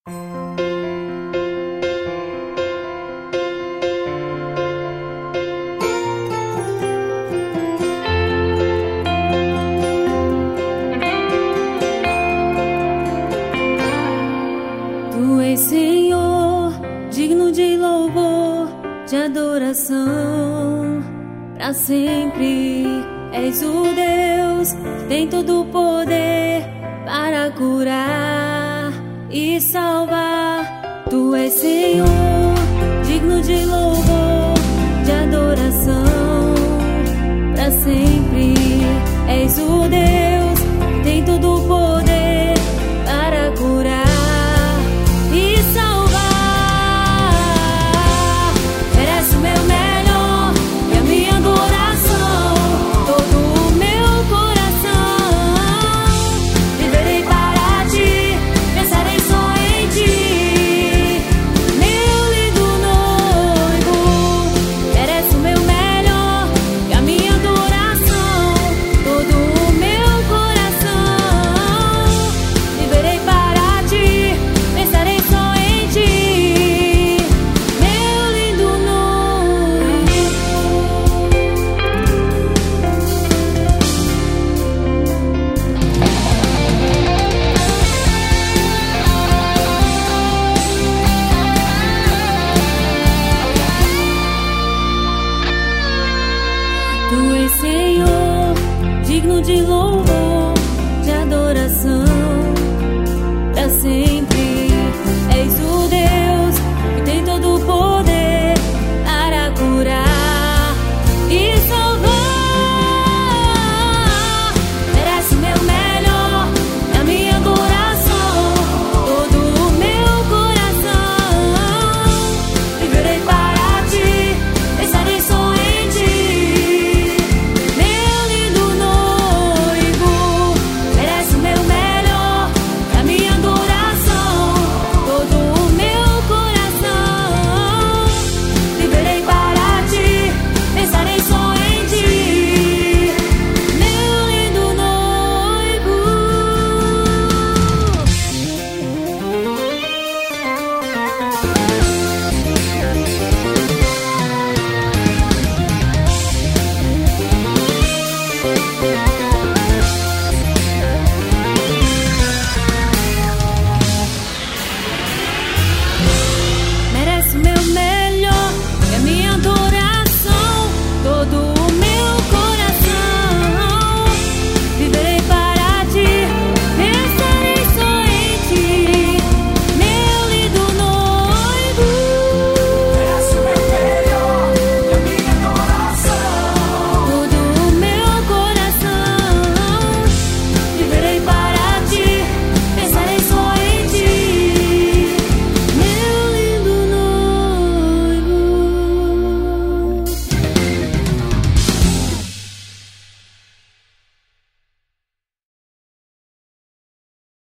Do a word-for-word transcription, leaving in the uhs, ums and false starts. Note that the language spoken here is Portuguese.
Tu és Senhor, digno de louvor, de adoração, pra sempre. És o Deus que tem todo o poder para curar e salvar. Tu és Senhor, digno de louvor, de adoração, pra sempre. És o Deus